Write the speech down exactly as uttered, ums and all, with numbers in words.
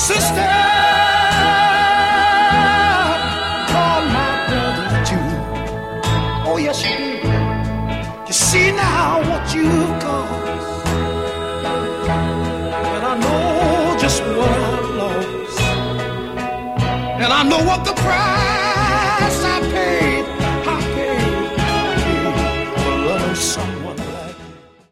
sister called my brother too. Oh, yes, you did. You see now what you've caused, and I know just what I've lost, and I know what the price I paid